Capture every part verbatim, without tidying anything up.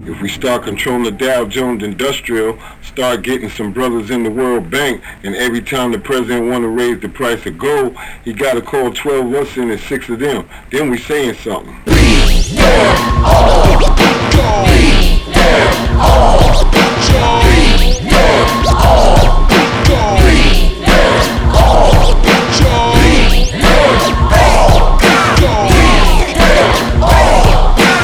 If we start controlling the Dow Jones Industrial, start getting some brothers in the World Bank, and every time the president want to raise the price of gold, he got to call twelve of us in and six of them. Then we saying something. We them all go. We them all go. We them all go. We them all go. We them all go. We them all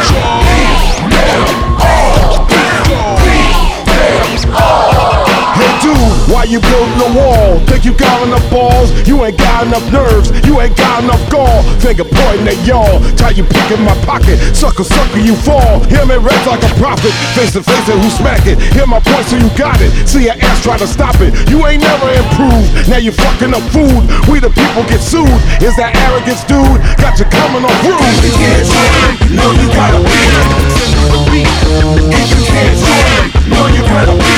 Why you building a wall? Think you got enough balls? You ain't got enough nerves. You ain't got enough gall. Finger pointing at y'all. Try you pick in my pocket. Sucker, sucker, you fall. Hear me rap like a prophet. Face to face and who smack it. Hear my point so you got it. See your ass try to stop it. You ain't never improved. Now you fucking up food. We the people get sued. Is that arrogance, dude? Got you coming off rude. If you can't join, know you gotta win. If you can't join, know you gotta win.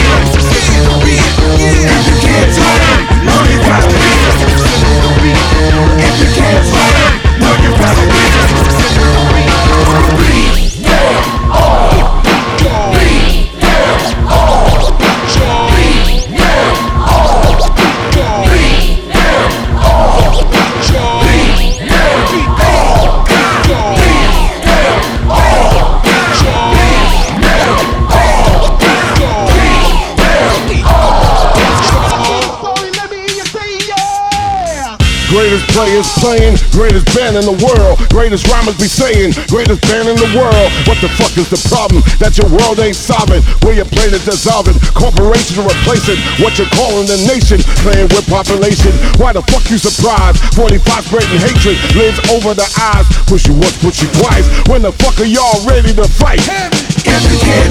If you can't join, know you gotta win. If you can't join, know you gotta win. We them all go. We them all go. We them all go. We them all go. We them all go. We them all Greatest players playing, greatest band in the world. Greatest rhymers be saying, greatest band in the world. What the fuck is the problem? That your world ain't solving. Where your planet dissolving. Corporations are replacing what you're calling the nation. Playing with population. Why the fuck you surprised? forty-five spreading hatred lives over the eyes. Push you once, push you twice. When the fuck are y'all ready to fight? If you can't